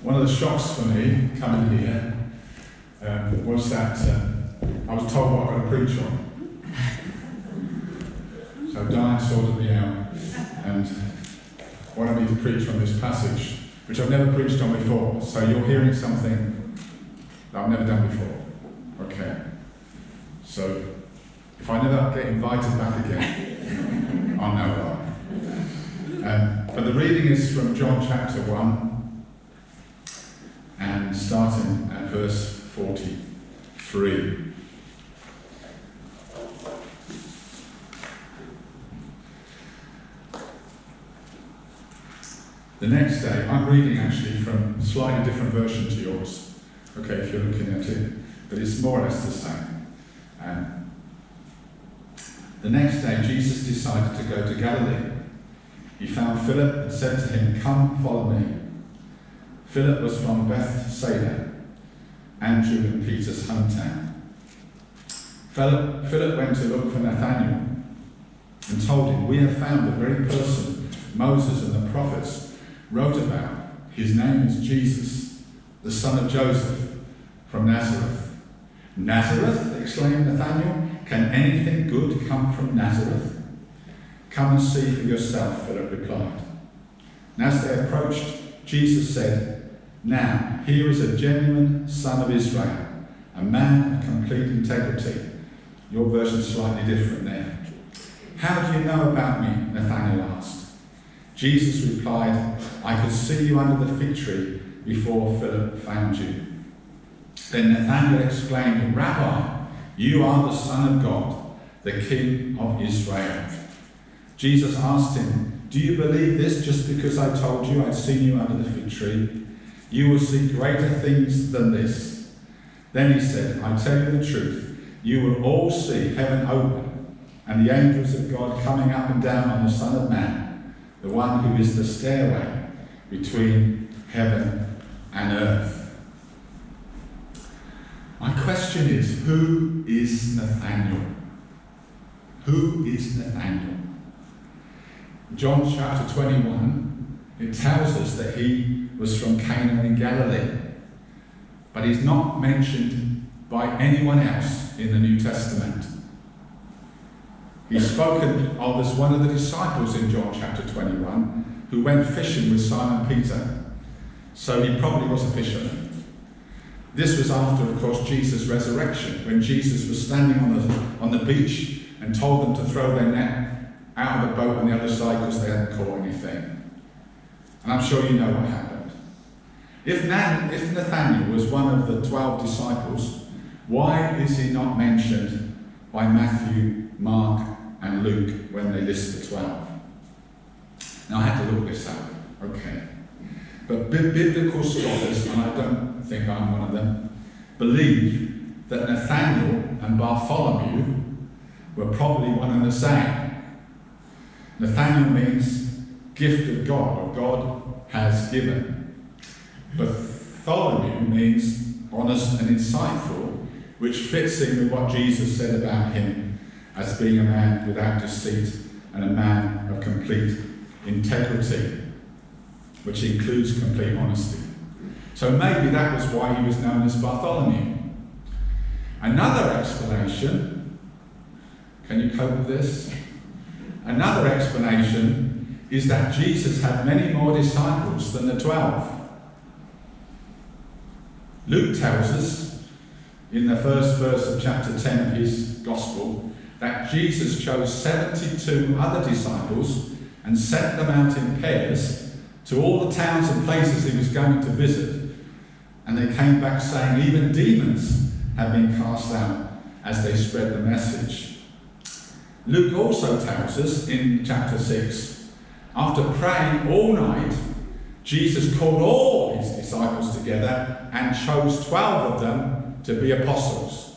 One of the shocks for me coming here was that I was told what I'm going to preach on. So Diane sorted me out and wanted me to preach on this passage, which I've never preached on before. So you're hearing something that I've never done before. Okay. So if I never get invited back again, I'll know why. But the reading is from John chapter 1 and starting at verse 43. The next day, I'm reading actually from a slightly different version to yours, okay, if you're looking at it, but it's more or less the same. The next day, Jesus decided to go to Galilee. He found Philip and said to him, "Come, follow me." Philip was from Bethsaida, Andrew and Peter's hometown. Philip went to look for Nathanael and told him, "We have found the very person Moses and the prophets wrote about. His name is Jesus, the son of Joseph, from Nazareth." "Nazareth?" exclaimed Nathanael. "Can anything good come from Nazareth?" "Come and see for yourself," Philip replied. And as they approached, Jesus said, "Now, here is a genuine son of Israel, a man of complete integrity." Your version's slightly different there. "How do you know about me?" Nathanael asked. Jesus replied, "I could see you under the fig tree before Philip found you." Then Nathanael exclaimed, "Rabbi, you are the Son of God, the King of Israel." Jesus asked him, "Do you believe this just because I told you I'd seen you under the fig tree? You will see greater things than this." Then he said, "I tell you the truth, you will all see heaven open and the angels of God coming up and down on the Son of Man, the one who is the stairway between heaven and earth." My question is, who is Nathanael? Who is Nathanael? John chapter 21, it tells us that he was from Cana in Galilee, but he's not mentioned by anyone else in the New Testament. He's spoken of as one of the disciples in John chapter 21 who went fishing with Simon Peter. So he probably was a fisherman. This was after, of course, Jesus' resurrection, when Jesus was standing on the beach and told them to throw their net out of the boat on the other side because they hadn't caught anything. And I'm sure you know what happened. If Nathanael was one of the 12 disciples, why is he not mentioned by Matthew, Mark, and Luke when they list the 12? Now, I had to look this up, okay. But biblical scholars, and I don't think I'm one of them, believe that Nathanael and Bartholomew were probably one and the same. Nathanael means gift of God, or God has given. Bartholomew means honest and insightful, which fits in with what Jesus said about him as being a man without deceit and a man of complete integrity, which includes complete honesty. So maybe that was why he was known as Bartholomew. Another explanation, can you cope with this? Another explanation is that Jesus had many more disciples than the 12. Luke tells us in the first verse of chapter 10 of his gospel that Jesus chose 72 other disciples and sent them out in pairs to all the towns and places he was going to visit. And they came back saying even demons had been cast out as they spread the message. Luke also tells us in chapter 6, after praying all night, Jesus called all his disciples together and chose 12 of them to be apostles.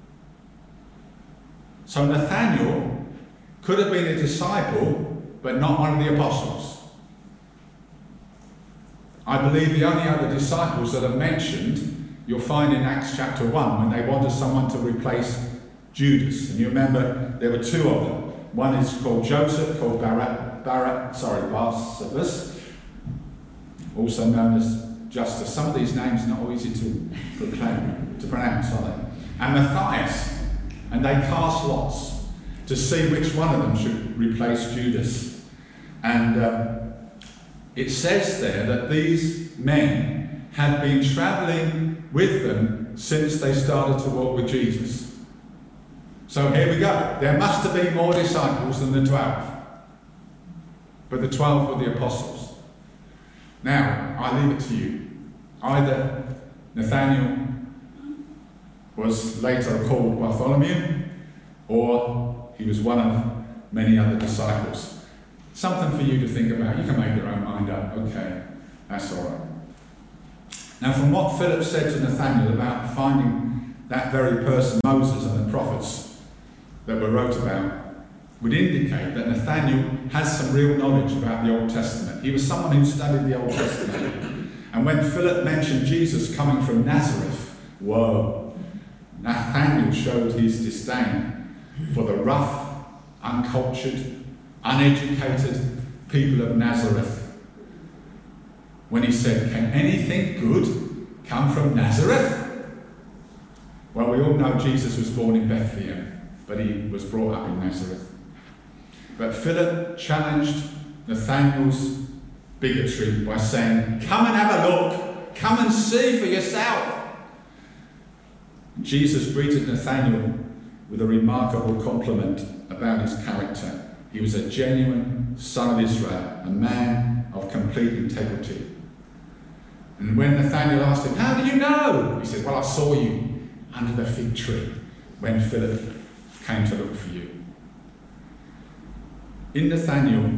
So Nathanael could have been a disciple, but not one of the apostles. I believe the only other disciples that are mentioned, you'll find in Acts chapter 1, when they wanted someone to replace Judas. And you remember there were two of them. One is called Joseph, called Barsabas, also known as Justus. Some of these names are not easy to pronounce, are they? And Matthias. And they cast lots to see which one of them should replace Judas. And it says there that these men had been travelling with them since they started to walk with Jesus. So here we go. There must have been more disciples than the 12. But the 12 were the apostles. Now, I leave it to you. Either Nathanael was later called Bartholomew, or he was one of many other disciples. Something for you to think about. You can make your own mind up. Okay, that's all right. Now, from what Philip said to Nathanael about finding that very person, Moses and the prophets that were wrote about, would indicate that Nathanael has some real knowledge about the Old Testament. He was someone who studied the Old Testament. And when Philip mentioned Jesus coming from Nazareth, whoa, Nathanael showed his disdain for the rough, uncultured, uneducated people of Nazareth. When he said, "Can anything good come from Nazareth?" Well, we all know Jesus was born in Bethlehem, but he was brought up in Nazareth. But Philip challenged Nathanael's bigotry by saying, "Come and have a look. Come and see for yourself." Jesus greeted Nathanael with a remarkable compliment about his character. He was a genuine son of Israel, a man of complete integrity. And when Nathanael asked him, "How do you know?" he said, "Well, I saw you under the fig tree when Philip came to look for you." In Nathanael,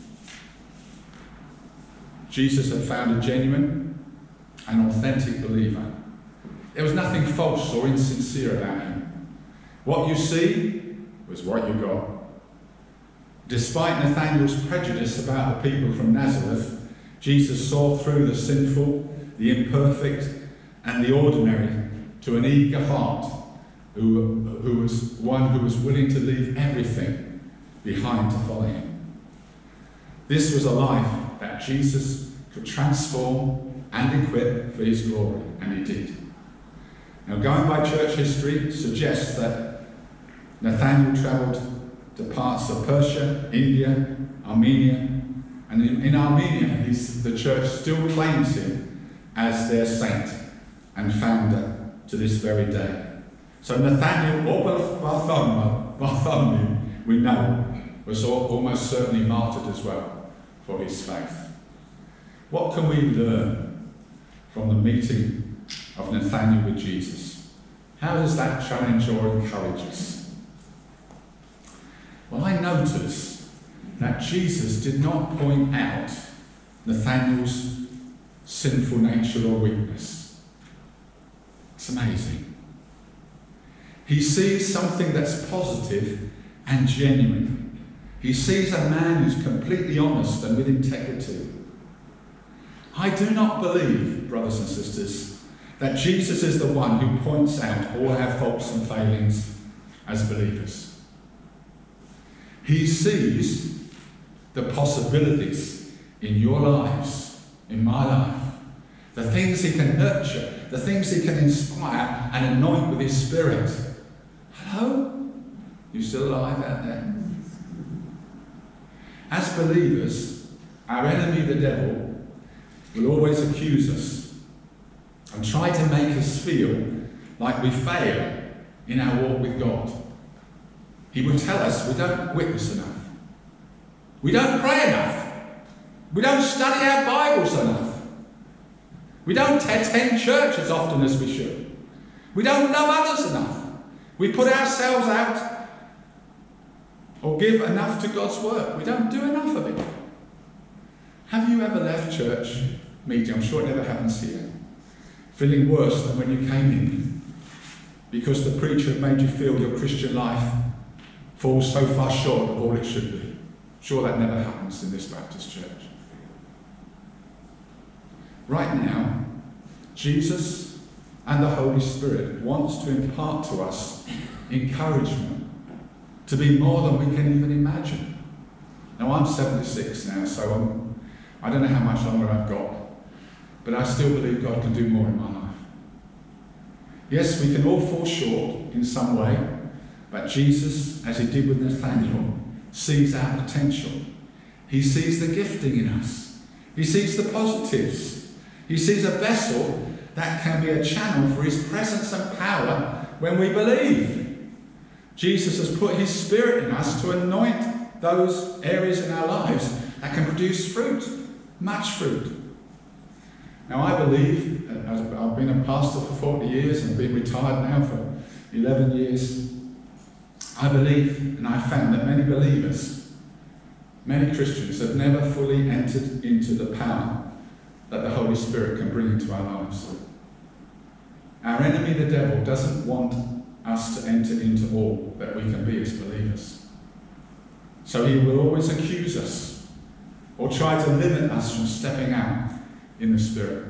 Jesus had found a genuine and authentic believer. There was nothing false or insincere about him. What you see was what you got. Despite Nathanael's prejudice about the people from Nazareth, Jesus saw through the sinful, the imperfect, and the ordinary to an eager heart who was willing to leave everything behind to follow him. This was a life that Jesus could transform and equip for his glory, and he did. Now, going by church history suggests that Nathanael travelled to parts of Persia, India, Armenia, and in Armenia the church still claims him as their saint and founder to this very day. So Nathanael, or Bartholomew, we know, was almost certainly martyred as well for his faith. What can we learn from the meeting of Nathanael with Jesus? How does that challenge or encourage us? Well, I notice that Jesus did not point out Nathanael's sinful nature or weakness. It's amazing. He sees something that's positive and genuine. He sees a man who's completely honest and with integrity. I do not believe, brothers and sisters, that Jesus is the one who points out all our faults and failings as believers. He sees the possibilities in your lives, in my life, the things he can nurture, the things he can inspire and anoint with his Spirit. Hello? You still alive out there? As believers, our enemy, the devil, will always accuse us and try to make us feel like we fail in our walk with God. He will tell us we don't witness enough. We don't pray enough. We don't study our Bibles enough. We don't attend church as often as we should. We don't love others enough. We put ourselves out or give enough to God's work. We don't do enough of it. Have you ever left church meeting? I'm sure it never happens here. Feeling worse than when you came in because the preacher made you feel your Christian life falls so far short of all it should be. Sure, that never happens in this Baptist church. Right now, Jesus and the Holy Spirit wants to impart to us encouragement to be more than we can even imagine. Now, I'm 76 now, so I don't know how much longer I've got. but I still believe God can do more in my life. Yes, we can all fall short in some way, but Jesus, as he did with Nathaniel, sees our potential. He sees the gifting in us. He sees the positives. He sees a vessel that can be a channel for his presence and power when we believe. Jesus has put his Spirit in us to anoint those areas in our lives that can produce fruit, much fruit. Now I believe, I've been a pastor for 40 years and been retired now for 11 years. I believe, and I found that many believers, many Christians have never fully entered into the power that the Holy Spirit can bring into our lives. Our enemy, the devil, doesn't want us to enter into all that we can be as believers. So he will always accuse us or try to limit us from stepping out in the Spirit.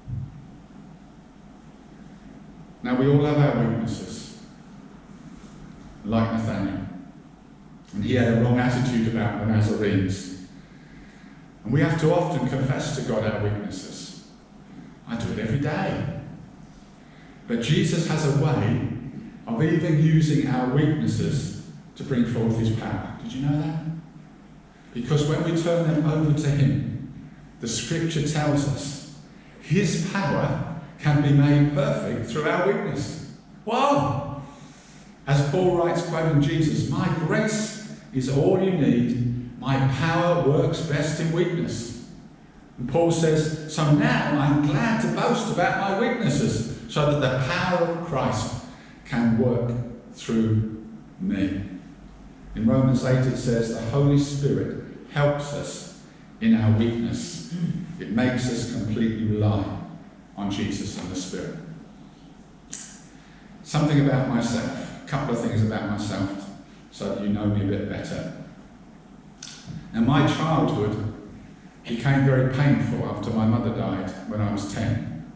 Now we all have our weaknesses, like Nathaniel. And he had a wrong attitude about the Nazarenes. And we have to often confess to God our weaknesses. I do it every day. But Jesus has a way of even using our weaknesses to bring forth his power. Did you know that? Because when we turn them over to him, the scripture tells us his power can be made perfect through our weakness. Wow! As Paul writes, quoting Jesus, "My grace is all you need. My power works best in weakness." And Paul says, so now I'm glad to boast about my weaknesses, so that the power of Christ can work through me. In Romans 8 it says, the Holy Spirit helps us in our weakness. It makes us completely rely on Jesus and the Spirit. Something about myself, a couple of things about myself, so that you know me a bit better. Now my childhood became very painful after my mother died when I was 10.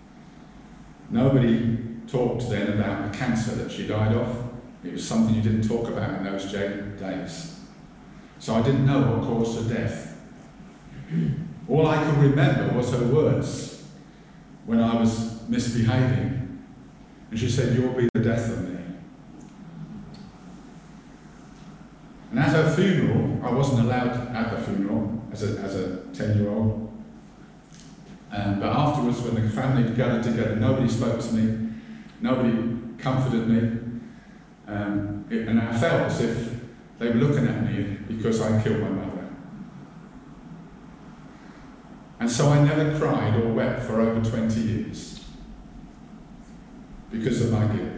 Nobody talked then about the cancer that she died of. It was something you didn't talk about in those days. So I didn't know what caused her death. All I could remember was her words when I was misbehaving. And she said, "You'll be the death of me." And at her funeral, I wasn't allowed at the funeral as a 10-year-old. But afterwards, when the family gathered together, nobody spoke to me, nobody comforted me. And I felt as if they were looking at me because I killed my mother. And so I never cried or wept for over 20 years because of my guilt.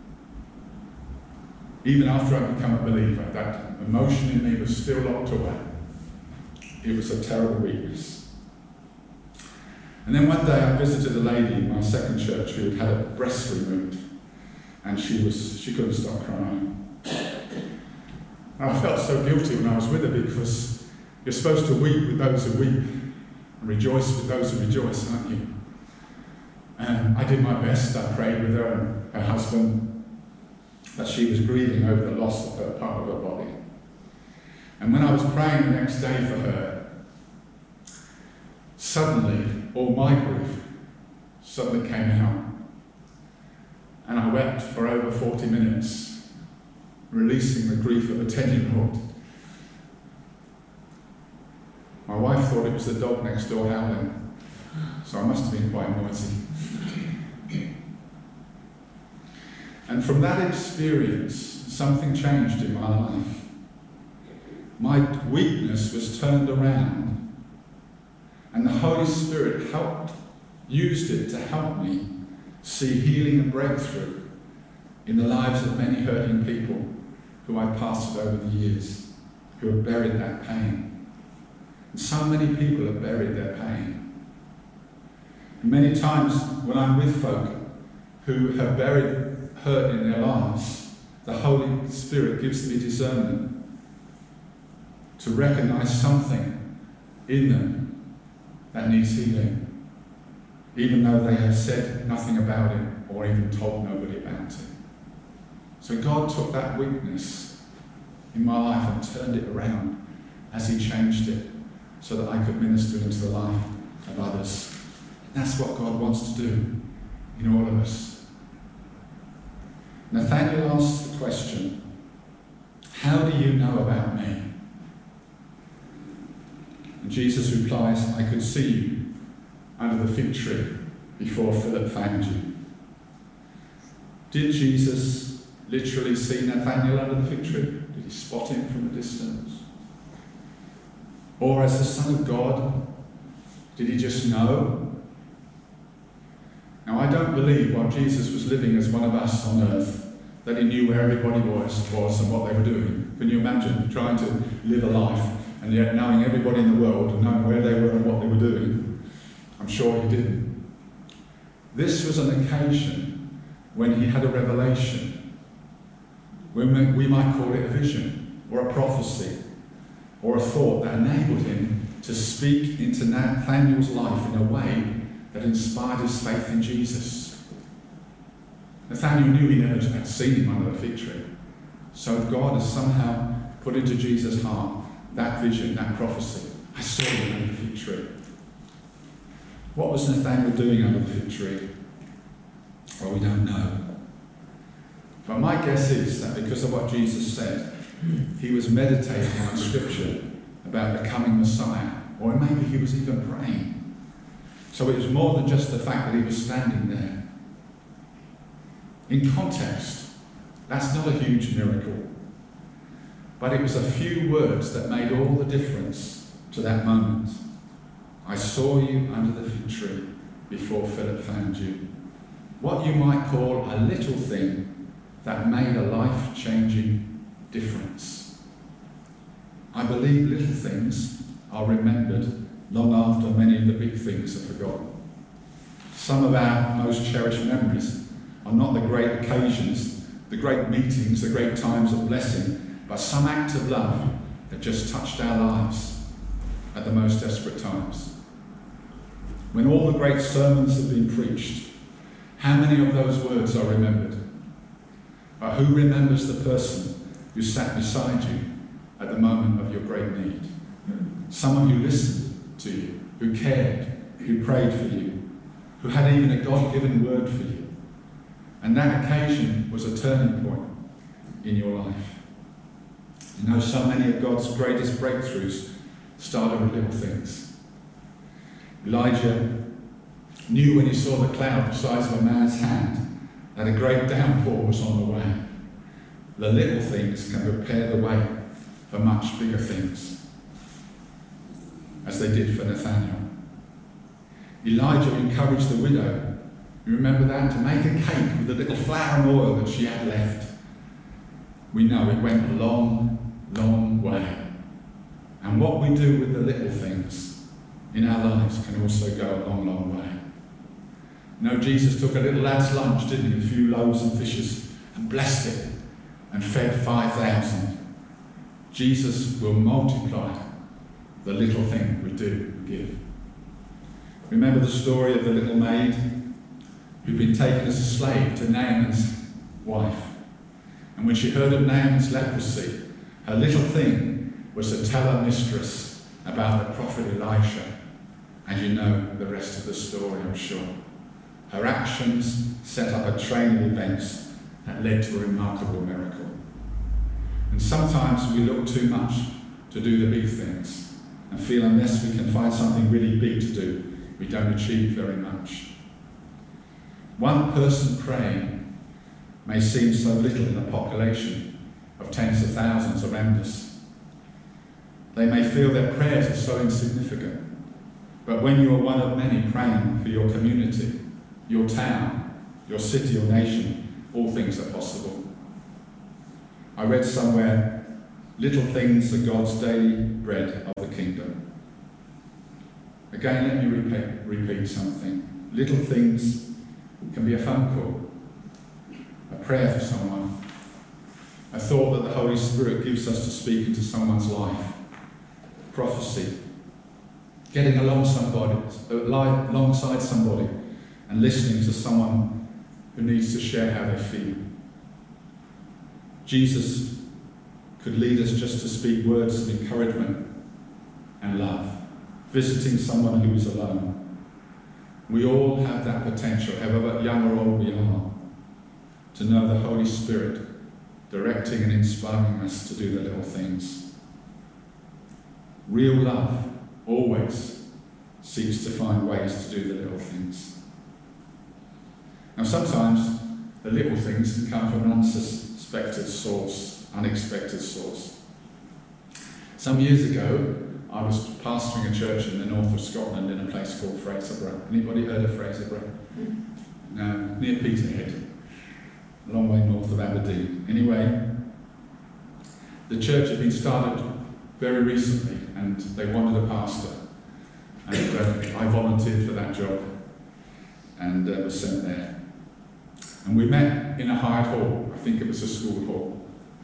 Even after I'd become a believer, that emotion in me was still locked away. It was a terrible weakness. And then one day I visited a lady in my second church who had had a breast removed, and she couldn't stop crying. And I felt so guilty when I was with her, because you're supposed to weep with those who weep and rejoice with those who rejoice, aren't you? And I did my best. I prayed with her and her husband, that she was grieving over the loss of her part of her body. And when I was praying the next day for her, suddenly all my grief suddenly came out. And I wept for over 40 minutes, releasing the grief of a 10-year-old. My wife thought it was the dog next door howling, so I must have been quite noisy. And from that experience, something changed in my life. My weakness was turned around, and the Holy Spirit used it to help me see healing and breakthrough in the lives of many hurting people who I pastored over the years, who have buried that pain. And so many people have buried their pain. And many times when I'm with folk who have buried hurt in their lives, the Holy Spirit gives me discernment to recognize something in them that needs healing, even though they have said nothing about it or even told nobody about it. So God took that weakness in my life and turned it around as He changed it, so that I could minister into the life of others. That's what God wants to do in all of us. Nathanael asks the question, how do you know about me? And Jesus replies, I could see you under the fig tree before Philip found you. Did Jesus literally see Nathanael under the fig tree? Did he spot him from a distance? Or as the Son of God, did he just know? Now, I don't believe while Jesus was living as one of us on earth that he knew where everybody was and what they were doing. Can you imagine trying to live a life and yet knowing everybody in the world and knowing where they were and what they were doing? I'm sure he didn't. This was an occasion when he had a revelation. We might call it a vision or a prophecy or a thought that enabled him to speak into Nathanael's life in a way that inspired his faith in Jesus. Nathanael knew he never had seen him under the fig tree. So God has somehow put into Jesus' heart that vision, that prophecy. I saw you under the fig tree. What was Nathanael doing under the fig tree? Well, we don't know. But my guess is that because of what Jesus said, he was meditating on Scripture about becoming Messiah, or maybe he was even praying. So it was more than just the fact that he was standing there. In context, that's not a huge miracle. But it was a few words that made all the difference to that moment. I saw you under the fig tree before Philip found you. What you might call a little thing that made a life-changing difference. I believe little things are remembered long after many of the big things are forgotten. Some of our most cherished memories are not the great occasions, the great meetings, the great times of blessing, but some act of love that just touched our lives at the most desperate times. When all the great sermons have been preached, how many of those words are remembered? But who remembers the person who sat beside you at the moment of your great need? Someone who listened to you, who cared, who prayed for you, who had even a God-given word for you. And that occasion was a turning point in your life. You know, so many of God's greatest breakthroughs started with little things. Elijah knew when he saw the cloud the size of a man's hand that a great downpour was on the way. The little things can prepare the way for much bigger things, as they did for Nathanael. Elijah encouraged the widow, you remember that, to make a cake with the little flour and oil that she had left. We know it went a long, long way. And what we do with the little things in our lives can also go a long, long way. You know, Jesus took a little lad's lunch, didn't he? A few loaves and fishes, and blessed it and fed 5,000. Jesus will multiply the little thing we do and give. Remember the story of the little maid who'd been taken as a slave to Naaman's wife. And when she heard of Naaman's leprosy, her little thing was to tell her mistress about the prophet Elisha. And you know the rest of the story, I'm sure. Her actions set up a train of events that led to a remarkable miracle. And sometimes we look too much to do the big things and feel unless we can find something really big to do, we don't achieve very much. One person praying may seem so little in a population of tens of thousands around us. They may feel their prayers are so insignificant. But when you are one of many praying for your community, your town, your city or nation, all things are possible. I read somewhere, little things are God's daily bread of the kingdom. Again, let me repeat something. Little things can be a phone call, a prayer for someone, a thought that the Holy Spirit gives us to speak into someone's life, prophecy, getting alongside somebody and listening to someone who needs to share how they feel. Jesus could lead us just to speak words of encouragement and love, visiting someone who is alone. We all have that potential, however young or old we are, to know the Holy Spirit directing and inspiring us to do the little things. Real love always seeks to find ways to do the little things. Now sometimes the little things can come from an unexpected source. Some years ago, I was pastoring a church in the north of Scotland in a place called Fraserburgh. Anybody heard of Fraserburgh? No, near Peterhead, a long way north of Aberdeen. Anyway, the church had been started very recently and they wanted a pastor. And I volunteered for that job and was sent there. And we met in a hired hall. I think it was a school hall.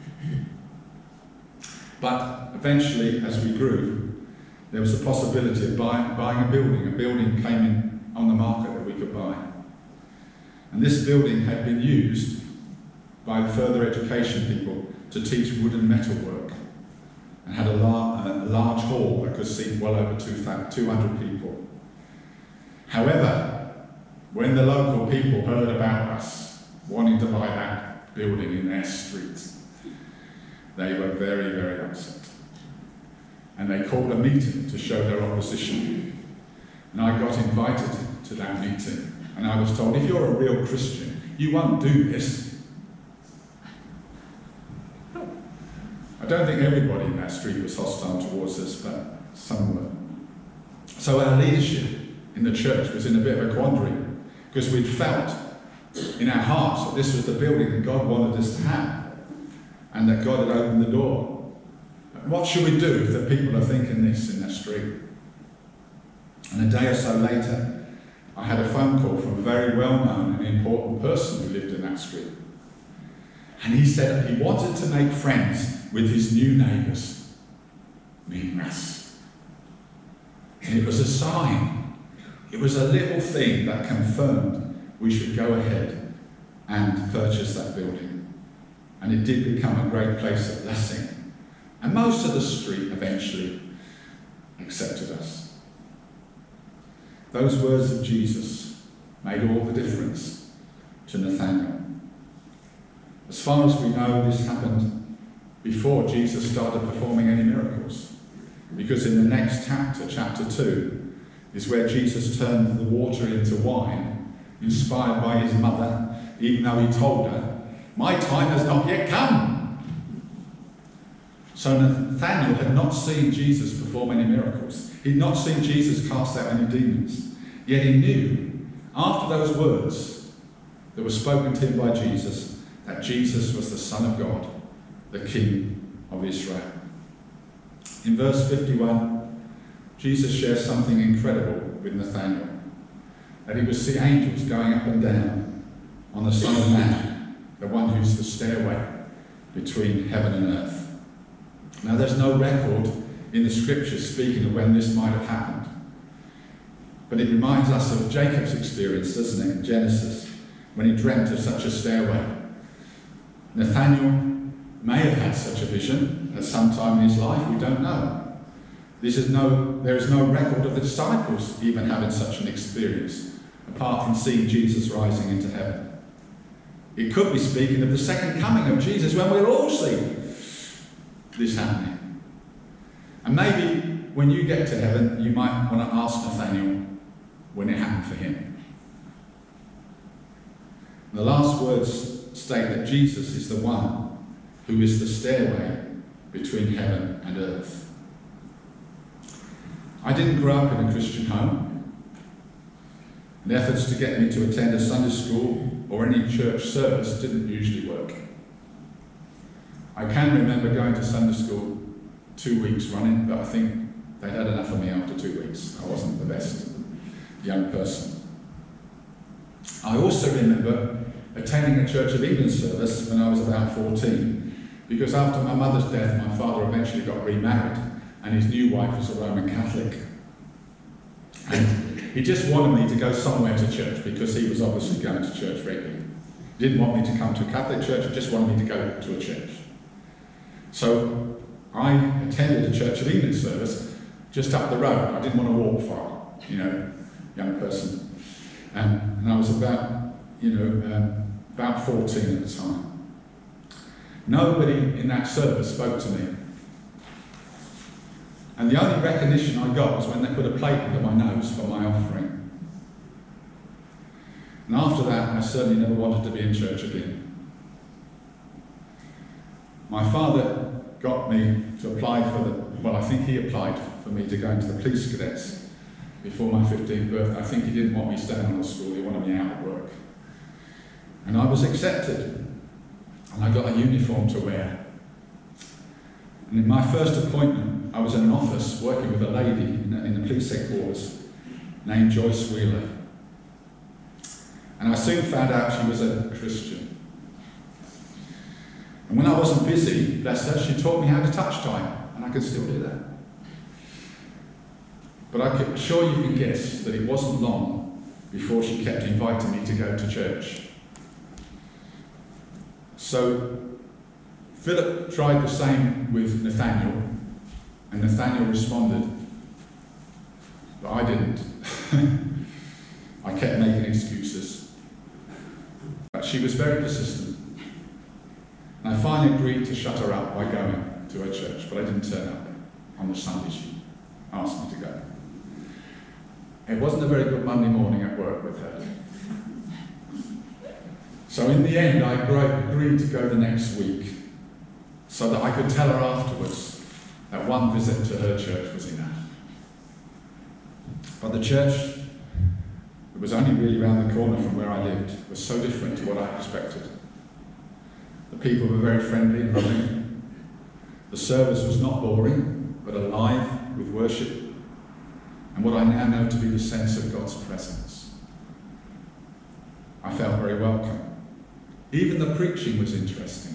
But eventually, as we grew, there was a possibility of buying a building. A building came in on the market that we could buy. And this building had been used by the further education people to teach wood and metal work, and had a large hall that could seat well over 200 people. However, when the local people heard about us wanting to buy that building in their street, they were very, very upset. And they called a meeting to show their opposition. And I got invited to that meeting. And I was told, if you're a real Christian, you won't do this. I don't think everybody in that street was hostile towards us, but some were. So our leadership in the church was in a bit of a quandary, because we'd felt in our hearts that this was the building that God wanted us to have, and that God had opened the door. But what should we do if the people are thinking this in that street? And a day or so later, I had a phone call from a very well-known and important person who lived in that street. And he said he wanted to make friends with his new neighbours, meaning us. And it was a sign. It was a little thing that confirmed we should go ahead and purchase that building. And it did become a great place of blessing. And most of the street eventually accepted us. Those words of Jesus made all the difference to Nathanael. As far as we know, this happened before Jesus started performing any miracles. Because in the next chapter, chapter 2, is where Jesus turned the water into wine, inspired by his mother, even though he told her, "My time has not yet come." So Nathanael had not seen Jesus perform any miracles. He'd not seen Jesus cast out any demons. Yet he knew, after those words that were spoken to him by Jesus, that Jesus was the Son of God, the King of Israel. In verse 51, Jesus shares something incredible with Nathanael, that he would see angels going up and down on the Son of Man, the one who's the stairway between heaven and earth. Now there's no record in the scriptures speaking of when this might have happened, but it reminds us of Jacob's experience, doesn't it, in Genesis, when he dreamt of such a stairway. Nathanael may have had such a vision at some time in his life, we don't know. There is no record of the disciples even having such an experience, apart from seeing Jesus rising into heaven. It could be speaking of the second coming of Jesus, when we'll all see this happening. And maybe when you get to heaven, you might want to ask Nathanael when it happened for him. The last words state that Jesus is the one who is the stairway between heaven and earth. I didn't grow up in a Christian home, and efforts to get me to attend a Sunday school or any church service didn't usually work. I can remember going to Sunday school 2 weeks running, but I think they'd had enough of me after 2 weeks. I wasn't the best young person. I also remember attending a Church of England service when I was about 14, because after my mother's death, my father eventually got remarried, and his new wife was a Roman Catholic. And he just wanted me to go somewhere to church, because he was obviously going to church regularly. He didn't want me to come to a Catholic church, he just wanted me to go to a church. So I attended a Church of England service just up the road. I didn't want to walk far, young person. And I was about 14 at the time. Nobody in that service spoke to me. And the only recognition I got was when they put a plate under my nose for my offering. And after that, I certainly never wanted to be in church again. My father got me to apply I think he applied for me to go into the police cadets before my 15th birthday. I think he didn't want me staying on the school, he wanted me out of work. And I was accepted, and I got a uniform to wear. And in my first appointment, I was in an office working with a lady in the police headquarters named Joyce Wheeler. And I soon found out she was a Christian. And when I wasn't busy, bless her, she taught me how to touch type, and I can still do that. But I'm sure you can guess that it wasn't long before she kept inviting me to go to church. So Philip tried the same with Nathaniel, and Nathaniel responded, but I didn't. I kept making excuses. But she was very persistent. And I finally agreed to shut her up by going to her church, but I didn't turn up on the Sunday she asked me to go. It wasn't a very good Monday morning at work with her. So in the end, I agreed to go the next week so that I could tell her afterwards that one visit to her church was enough. But the church, it was only really around the corner from where I lived, was so different to what I expected. The people were very friendly and loving. The service was not boring, but alive with worship and what I now know to be the sense of God's presence. I felt very welcome. Even the preaching was interesting.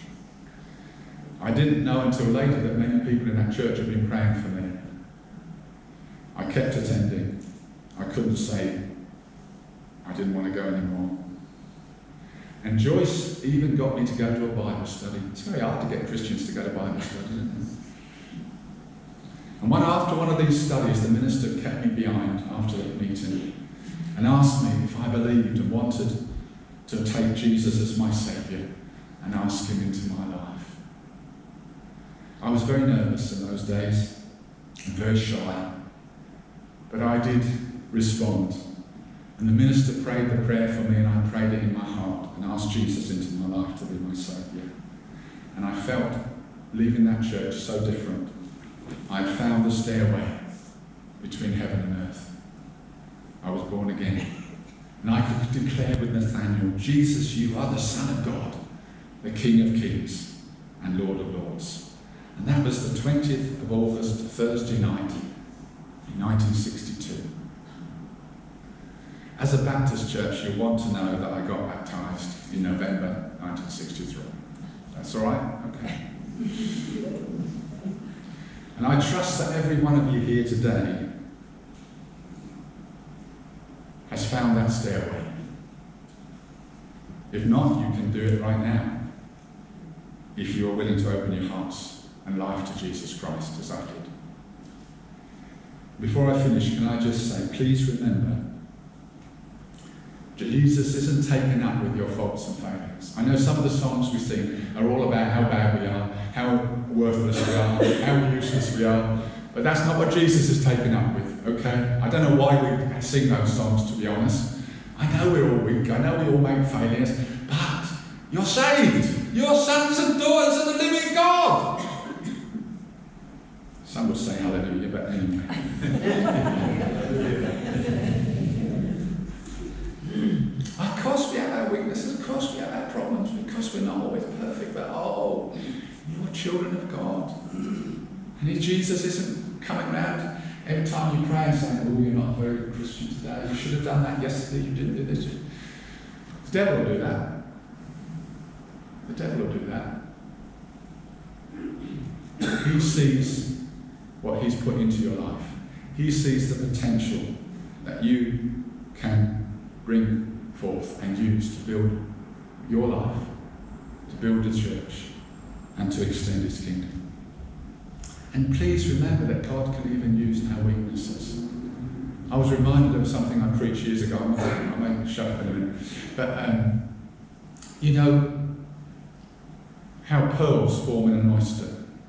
I didn't know until later that many people in that church had been praying for me. I kept attending. I couldn't say I didn't want to go anymore. And Joyce even got me to go to a Bible study. It's very hard to get Christians to go to Bible study, isn't it? And after one of these studies, the minister kept me behind after the meeting and asked me if I believed and wanted to take Jesus as my Saviour and ask Him into my life. I was very nervous in those days and very shy, but I did respond. And the minister prayed the prayer for me, and I prayed it in my heart and asked Jesus into my life to be my Saviour. And I felt, leaving that church, so different. I had found the stairway between heaven and earth. I was born again. And I could declare with Nathaniel, Jesus, you are the Son of God, the King of Kings and Lord of Lords. And that was the 20th of August, Thursday night, in 1962. As a Baptist church, you'll want to know that I got baptised in November 1963. That's all right? Okay. And I trust that every one of you here today has found that stairway. If not, you can do it right now, if you are willing to open your hearts and life to Jesus Christ as I did. Before I finish, can I just say, please remember, Jesus isn't taken up with your faults and failings. I know some of the songs we sing are all about how bad we are, how worthless we are, how useless we are, but that's not what Jesus is taken up with, okay? I don't know why we sing those songs, to be honest. I know we're all weak, I know we all make failures, but you're saved. You're sons and daughters of the living God. Some would say hallelujah, but anyway. Of course we have our weaknesses, of course we have our problems, because we're not always perfect, but you're children of God. And if Jesus isn't coming around every time you pray and saying, oh, you're not a very good Christian today, you should have done that yesterday, you didn't do this. The devil will do that. The devil will do that. He sees what he's put into your life. He sees the potential that you can bring forth and use to build your life, to build the church, and to extend His kingdom. And please remember that God can even use our weaknesses. I was reminded of something I preached years ago. I won't shut up in a minute. But you know how pearls form in an oyster?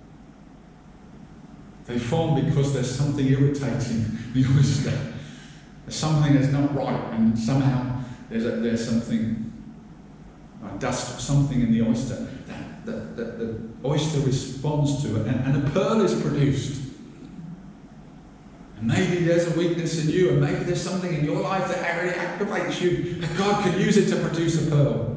They form because there's something irritating the oyster. There's something that's not right, and somehow there's something, like dust or something in the oyster that the oyster responds to it, and a pearl is produced. And maybe there's a weakness in you, and maybe there's something in your life that really activates you, and God can use it to produce a pearl.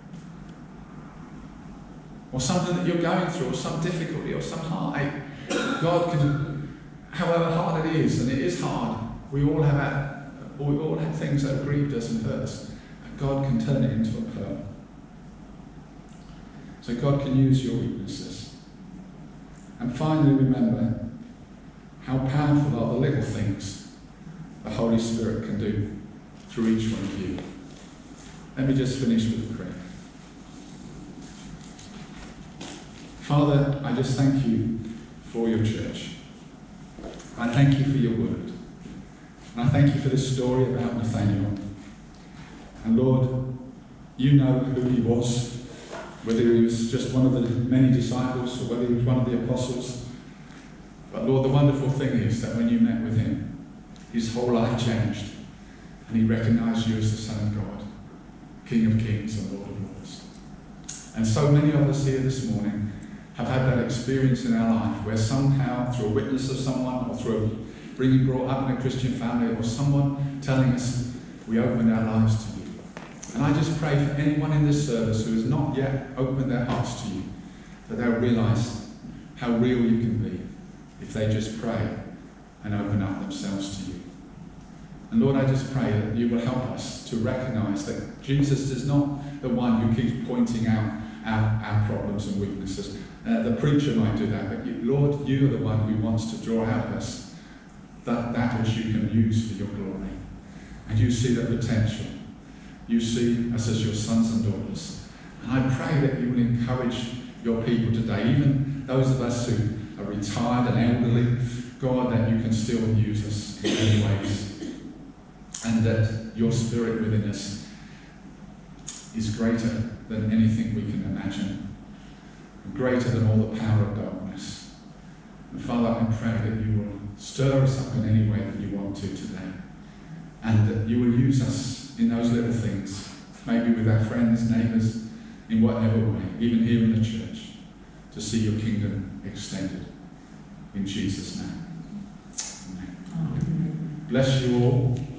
Or something that you're going through, or some difficulty, or some heartache. God can, however hard it is, and it is hard, we all have things that have grieved us and hurt us, and God can turn it into a pearl. So God can use your weaknesses. And finally, remember how powerful are the little things the Holy Spirit can do through each one of you. Let me just finish with a prayer. Father, I just thank you for your church. I thank you for your word. And I thank you for this story about Nathaniel. And Lord, you know who he was, whether he was just one of the many disciples or whether he was one of the apostles. But Lord, the wonderful thing is that when you met with him, his whole life changed, and he recognized you as the Son of God, King of Kings and Lord of Lords. And so many of us here this morning have had that experience in our life where somehow, through a witness of someone, or through being brought up in a Christian family, or someone telling us, we opened our lives to you. And I just pray for anyone in this service who has not yet opened their hearts to you, that they'll realise how real you can be if they just pray and open up themselves to you. And Lord, I just pray that you will help us to recognise that Jesus is not the one who keeps pointing out our problems and weaknesses. The preacher might do that, but Lord, you are the one who wants to draw out of us that which you can use for your glory. And you see the potential. You see us as your sons and daughters. And I pray that you will encourage your people today, even those of us who are retired and elderly, God, that you can still use us in many ways. And that your spirit within us is greater than anything we can imagine. Greater than all the power of darkness. And Father, I pray that you will stir us up in any way that you want to today. And that you will use us in those little things, maybe with our friends, neighbours, in whatever way, even here in the church, to see your kingdom extended. In Jesus' name. Amen. Bless you all.